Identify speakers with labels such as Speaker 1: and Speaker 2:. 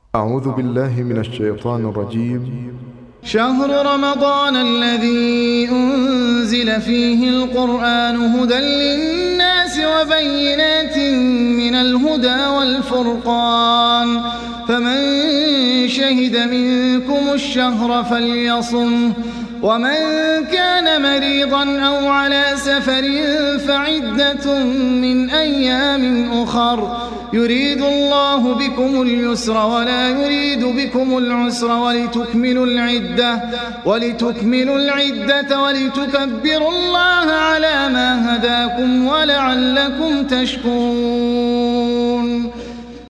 Speaker 1: أعوذ بالله من الشيطان الرجيم.
Speaker 2: شهر رمضان الذي أنزل فيه القرآن هدى للناس وبينات من الهدى والفرقان، فمن شهد منكم الشهر فليصمه، ومن كان مريضا أو على سفر فعدة من أيام أخر، يريد الله بكم اليسر ولا يريد بكم العسر ولتكملوا العدة ولتكبروا الله على ما هداكم ولعلكم تشكرون.